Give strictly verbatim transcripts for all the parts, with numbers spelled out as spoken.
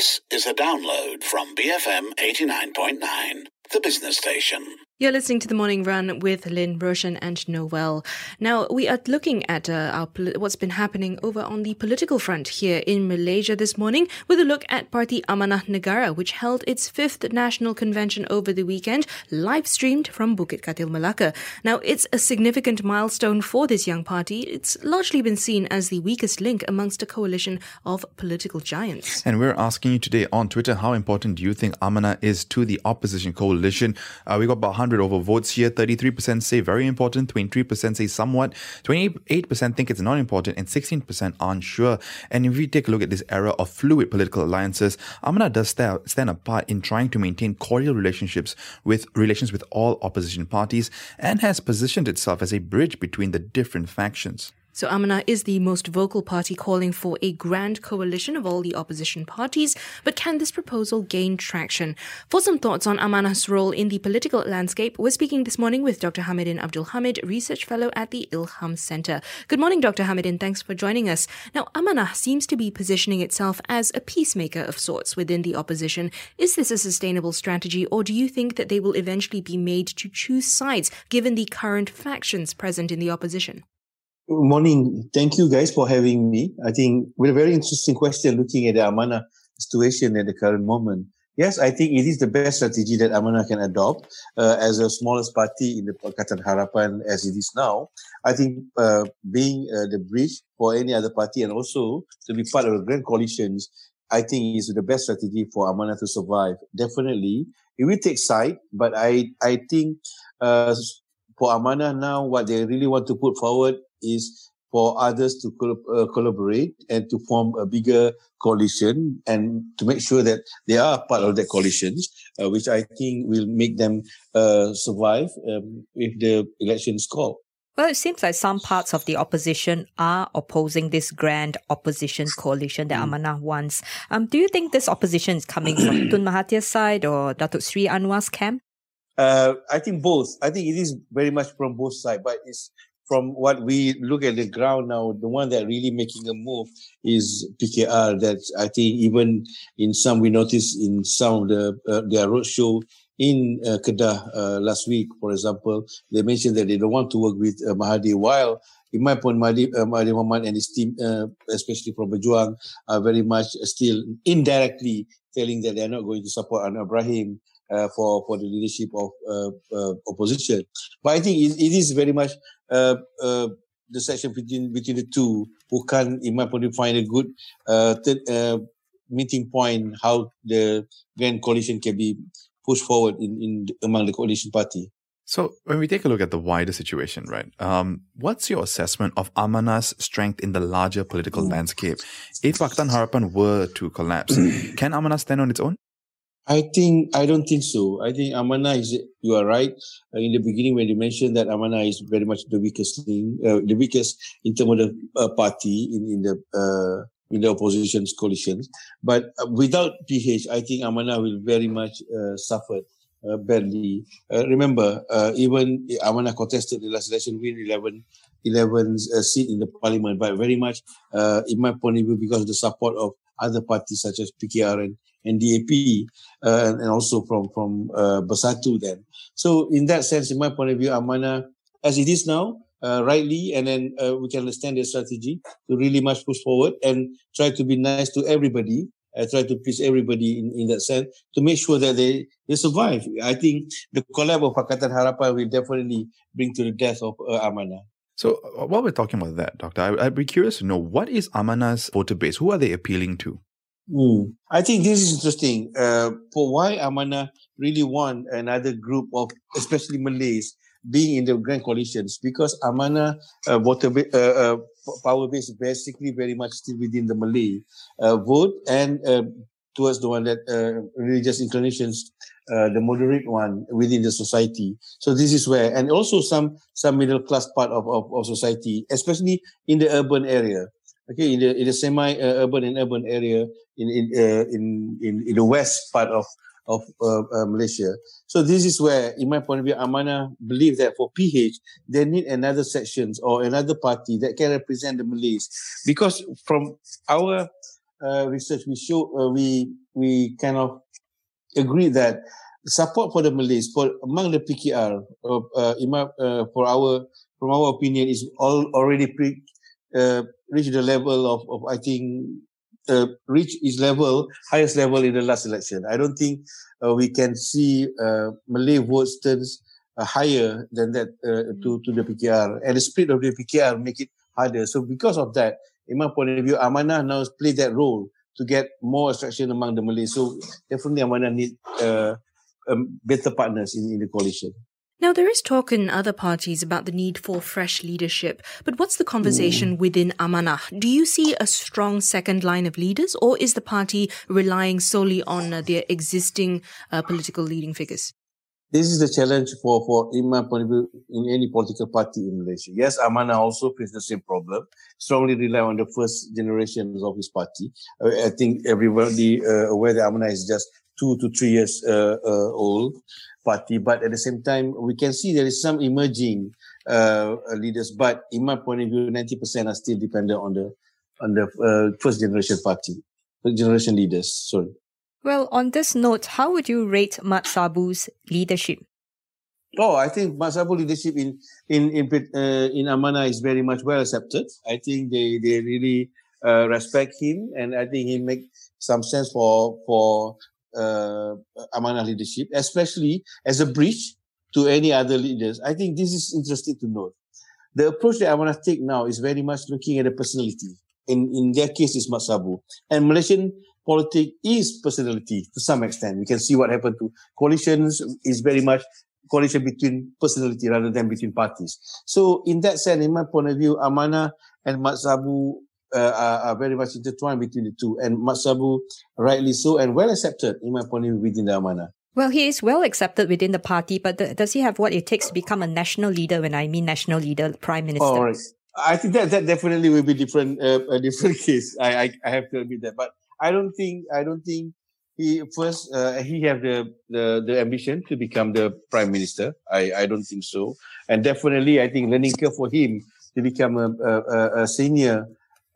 This is a download from B F M eighty-nine point nine, the business station. You're listening to The Morning Run with Lynn, Roshan and Noel. Now, we are looking at uh, our poli- what's been happening over on the political front here in Malaysia this morning with a look at Parti Amanah Negara, which held its fifth national convention over the weekend, live-streamed from Bukit Katil, Malacca. Now, it's a significant milestone for this young party. It's largely been seen as the weakest link amongst a coalition of political giants. And we're asking you today on Twitter, how important do you think Amanah is to the opposition coalition? Uh, we got about one hundred over votes here. thirty-three percent say very important, twenty-three percent say somewhat, twenty-eight percent think it's not important, and sixteen percent unsure. And if we take a look at this era of fluid political alliances, Amanah does stand, stand apart in trying to maintain cordial relationships with relations with all opposition parties and has positioned itself as a bridge between the different factions. So Amanah is the most vocal party calling for a grand coalition of all the opposition parties, but can this proposal gain traction? For some thoughts on Amanah's role in the political landscape, we're speaking this morning with Doctor Hamidin Abdul Hamid, Research Fellow at the Ilham Centre. Good morning, Doctor Hamidin. Thanks for joining us. Now, Amanah seems to be positioning itself as a peacemaker of sorts within the opposition. Is this a sustainable strategy, or do you think that they will eventually be made to choose sides given the current factions present in the opposition? Good morning. Thank you guys for having me. I think with a very interesting question looking at the Amanah situation at the current moment. Yes, I think it is the best strategy that Amanah can adopt uh, as the smallest party in the Pakatan Harapan as it is now. I think uh, being uh, the bridge for any other party and also to be part of the grand coalitions, I think is the best strategy for Amanah to survive. Definitely, it will take side, but I, I think uh, for Amanah now, what they really want to put forward is for others to col- uh, collaborate and to form a bigger coalition and to make sure that they are part of that coalition, uh, which I think will make them uh, survive um, if the election is called. Well, it seems like some parts of the opposition are opposing this grand opposition coalition that mm. Amanah wants. Um, do you think this opposition is coming from Tun Mahathir's side or Datuk Sri Anwar's camp? Uh, I think both. I think it is very much from both sides, but it's from what we look at the ground now, the one that really making a move is P K R. That I think even in some, we noticed in some of the uh, their roadshow in uh, Kedah uh, last week, for example, they mentioned that they don't want to work with uh, Mahathir, while in my point, Mahathir, uh, Mahathir Mohamad and his team, uh, especially from Berjuang, are very much still indirectly telling that they're not going to support Anwar Ibrahim Uh, for, for the leadership of uh, uh, opposition. But I think it, it is very much uh, uh, the section between between the two who can, in my point, find a good uh, th- uh, meeting point how the grand coalition can be pushed forward in, in among the coalition party. So when we take a look at the wider situation, right, um, what's your assessment of Amanah's strength in the larger political mm. landscape? If Pakatan Harapan were to collapse, can Amanah stand on its own? I think, I don't think so. I think Amanah is, you are right. Uh, in the beginning when you mentioned that Amanah is very much the weakest thing, uh, the weakest in terms of the uh, party in, in the, uh, in the opposition's coalitions. But uh, without P H, I think Amanah will very much, uh, suffer, uh, badly. Uh, remember, uh, even Amanah contested the last election, win eleven, eleven uh, seat in the parliament, but very much, uh, in my point of view, because of the support of other parties such as P K R and and D A P, uh, and also from, from, uh, Bersatu then. So in that sense, in my point of view, Amanah, as it is now, uh, rightly, and then, uh, we can understand their strategy to really much push forward and try to be nice to everybody, uh, try to please everybody in, in that sense to make sure that they, they survive. I think the collapse of Pakatan Harapan will definitely bring to the death of uh, Amanah. So uh, while we're talking about that, Doctor, I, I'd be curious to know, what is Amanah's voter base? Who are they appealing to? Mm. I think this is interesting. Uh, for why Amanah really want another group of, especially Malays, being in the grand coalitions, because Amanah uh, voter ba- uh, uh, power base is basically very much still within the Malay uh, vote and uh, towards the one that uh, religious inclinations, uh, the moderate one within the society. So this is where, and also some some middle class part of, of, of society, especially in the urban area. Okay, in the in the semi-urban uh, and urban area in in, uh, in in in the west part of of uh, uh, Malaysia. So this is where, in my point of view, Amanah believe that for P H they need another sections or another party that can represent the Malays, because from our uh, research, we show uh, we we kind of agree that support for the Malays for among the P K R, uh, uh, uh, for our from our opinion, is all already pre, uh, reached the level of, of I think uh, reach its level highest level in the last election. I don't think uh, we can see uh, Malay votes turns uh, higher than that uh, to to the P K R, and the split of the P K R make it harder. So because of that, in my point of view, Amanah now plays that role to get more attraction among the Malays. So definitely Amanah need uh, um, better partners in, in the coalition. Now, there is talk in other parties about the need for fresh leadership, but what's the conversation mm. within Amanah? Do you see a strong second line of leaders, or is the party relying solely on uh, their existing uh, political leading figures? This is the challenge for, for, in my point of view, in any political party in Malaysia. Yes, Amanah also faces the same problem, strongly rely on the first generations of his party. I, I think everybody uh, aware that Amanah is just two to three years uh, uh, old party, but at the same time, we can see there is some emerging uh, leaders, but in my point of view, ninety percent are still dependent on the on the uh, first generation party, first generation leaders, sorry. Well, on this note, how would you rate Mat Sabu's leadership? Oh, I think Mat Sabu's leadership in in in uh, in Amanah is very much well accepted. I think they they really uh, respect him, and I think he make some sense for for uh, Amanah leadership, especially as a bridge to any other leaders. I think this is interesting to note. The approach that Amanah take now is very much looking at the personality. In in their case, is Mat Sabu, and Malaysian politics is personality to some extent. We can see what happened to coalitions is very much coalition between personality rather than between parties. So in that sense, in my point of view, Amanah and Mat Sabu uh, are, are very much intertwined between the two. And Mat Sabu, rightly so, and well accepted in my point of view within the Amanah. Well, he is well accepted within the party, but th- does he have what it takes to become a national leader? When I mean national leader, prime minister. All right. I think that, that definitely will be different, uh, a different case. I, I, I have to admit that. But I don't think, I don't think he first, uh, he have the, the, the ambition to become the prime minister. I, I don't think so. And definitely, I think learning curve for him to become a, a, a senior,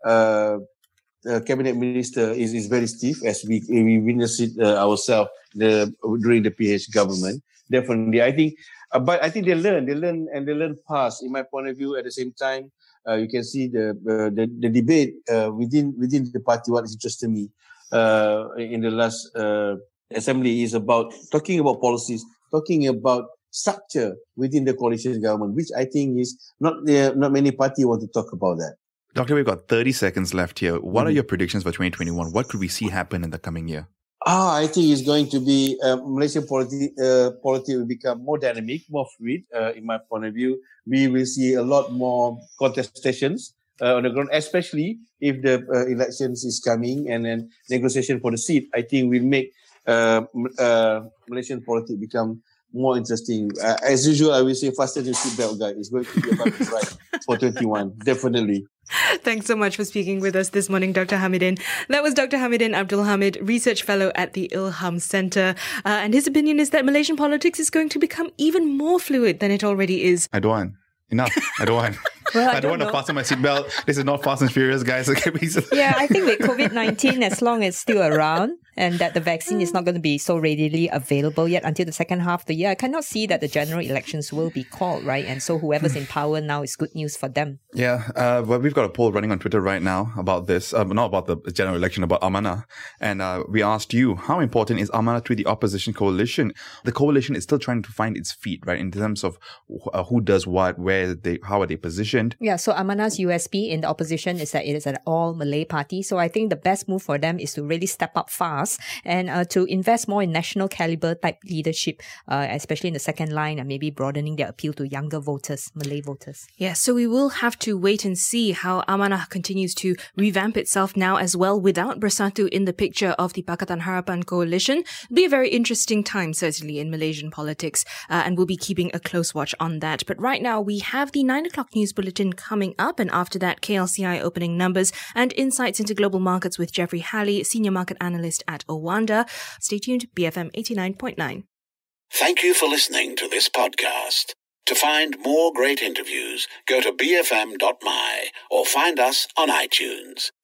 uh, uh, cabinet minister is, is very steep, as we, we witnessed it uh, ourselves the, during the P H government. Definitely. I think, uh, but I think they learn, they learn and they learn fast in my point of view. At the same time, Uh, you can see the uh, the, the debate uh, within within the party. What is interesting me uh, in the last uh, assembly is about talking about policies, talking about structure within the coalition government, which I think is not uh, not many parties want to talk about that. Doctor, we've got thirty seconds left here. What mm-hmm. are your predictions for twenty twenty-one? What could we see happen in the coming year? Ah, I think it's going to be uh, Malaysian polity. Uh, polity will become more dynamic, more fluid. Uh, in my point of view, we will see a lot more contestations uh, on the ground, especially if the uh, elections is coming and then negotiation for the seat. I think will make uh, uh, Malaysian politics become more interesting. Uh, as usual, I will say fasten your seatbelt, guys. It's going to be a bumpy ride for twenty-one, definitely. Thanks so much for speaking with us this morning, Doctor Hamidin. That was Doctor Hamidin Abdul Hamid, Research Fellow at the Ilham Centre. Uh, and his opinion is that Malaysian politics is going to become even more fluid than it already is. I don't want. Enough. I don't want. Well, I, I don't, don't want to fasten my seatbelt. This is not Fast and Furious, guys. Okay, yeah, I think with COVID nineteen, as long as it's still around and that the vaccine is not going to be so readily available yet until the second half of the year, I cannot see that the general elections will be called, right? And so whoever's in power now is good news for them. Yeah, uh, well, we've got a poll running on Twitter right now about this, uh, not about the general election, about Amanah. And uh, we asked you, how important is Amanah to the opposition coalition? The coalition is still trying to find its feet, right, in terms of uh, who does what, where they, how are they positioned. Yeah, so Amanah's U S P in the opposition is that it is an all-Malay party. So I think the best move for them is to really step up fast and uh, to invest more in national caliber type leadership, uh, especially in the second line, and maybe broadening their appeal to younger voters, Malay voters. Yeah, so we will have to wait and see how Amanah continues to revamp itself now as well without Bersatu in the picture of the Pakatan Harapan coalition. It'll be a very interesting time, certainly, in Malaysian politics, uh, and we'll be keeping a close watch on that. But right now, we have the nine o'clock news bulletin coming up, and after that, K L C I opening numbers and insights into global markets with Jeffrey Halley, Senior Market Analyst at Owanda. Stay tuned, B F M eighty-nine point nine. Thank you for listening to this podcast. To find more great interviews, go to b f m dot m y or find us on iTunes.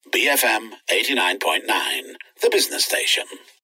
B F M eighty-nine point nine, the business station.